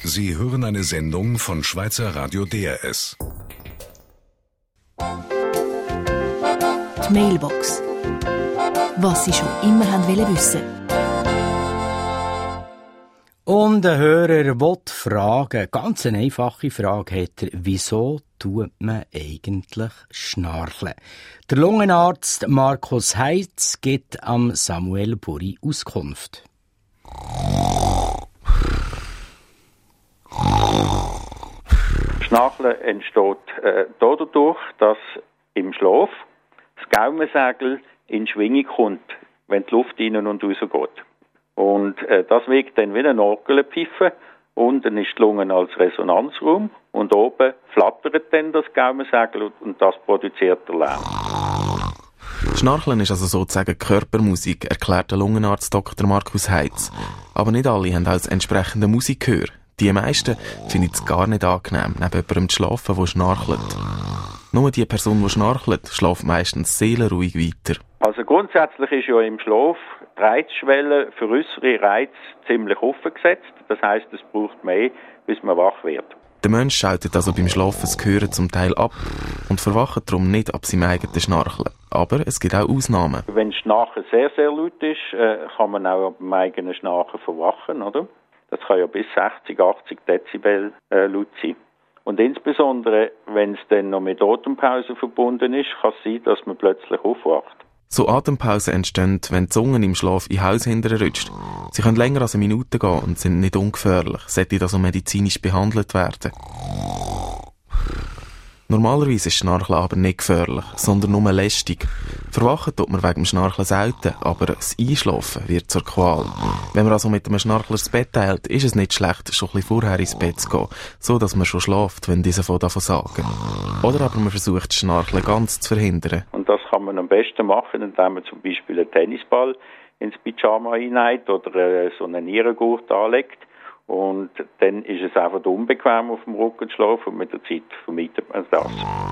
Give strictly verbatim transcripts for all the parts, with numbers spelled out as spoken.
Sie hören eine Sendung von Schweizer Radio D R S. Die Mailbox. Was Sie schon immer haben wollen wissen. Und ein Hörer will fragen, ganz eine einfache Frage hat er, wieso tut man eigentlich schnarchen? Der Lungenarzt Markus Heitz gibt am Samuel Buri Auskunft. Schnarchen entsteht äh, dadurch, dass im Schlaf das Gaumensegel in Schwingung kommt, wenn die Luft rein und raus geht. Und äh, das wirkt dann wie ein Orgelpfeife. Unten ist die Lunge als Resonanzraum und oben flattert dann das Gaumensegel und das produziert der Lärm. Schnarchen ist also sozusagen Körpermusik, erklärt der Lungenarzt Doktor Markus Heitz. Aber nicht alle haben als entsprechende Musikgehör. Die meisten finden es gar nicht angenehm, neben jemandem zu schlafen, der schnarchelt. Nur die Person, die schnarchelt, schläft meistens seelenruhig weiter. Also grundsätzlich ist ja im Schlaf die Reizschwelle für äußere Reize ziemlich offen gesetzt. Das heisst, es braucht mehr, bis man wach wird. Der Mensch schaltet also beim Schlafen das Gehör zum Teil ab und verwacht darum nicht ab seinem eigenen Schnarchen. Aber es gibt auch Ausnahmen. Wenn das Schnarchen sehr, sehr laut ist, äh, kann man auch ab dem eigenen Schnarchen verwachen, oder? Das kann ja bis sechzig, achtzig Dezibel äh, laut sein. Und insbesondere, wenn es dann noch mit Atempausen verbunden ist, kann es sein, dass man plötzlich aufwacht. So Atempausen entstehen, wenn die Zunge im Schlaf in den Hals hinterher rutscht. Sie können länger als eine Minute gehen und sind nicht ungefährlich, sollten also medizinisch behandelt werden. Normalerweise ist Schnarchen aber nicht gefährlich, sondern nur lästig. Verwachen tut man wegen dem Schnarchen selten, aber das Einschlafen wird zur Qual. Wenn man also mit einem Schnarchler das Bett teilt, ist es nicht schlecht, schon ein bisschen vorher ins Bett zu gehen, so dass man schon schläft, wenn diese von davon sagen. Oder aber man versucht, das Schnarchen ganz zu verhindern. Und das kann man am besten machen, indem man zum Beispiel einen Tennisball ins Pyjama hineinlegt oder so einen Nierengurt anlegt. Und dann ist es einfach unbequem, auf dem Rücken zu schlafen und mit der Zeit vermeidet man das.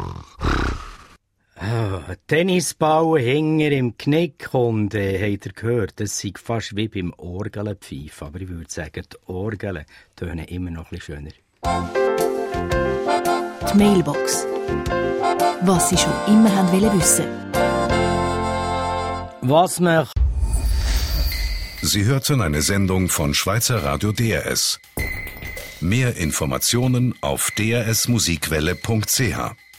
Oh, Tennisball hinger im Knick und äh, habt ihr gehört, das sei fast wie beim Orgelpfeifen. Aber ich würde sagen, die Orgeln tönen immer noch ein bisschen schöner. Die Mailbox. Was Sie schon immer haben wollen wissen. Was man... Sie hörten eine Sendung von Schweizer Radio D R S. Mehr Informationen auf d r s musikwelle punkt c h.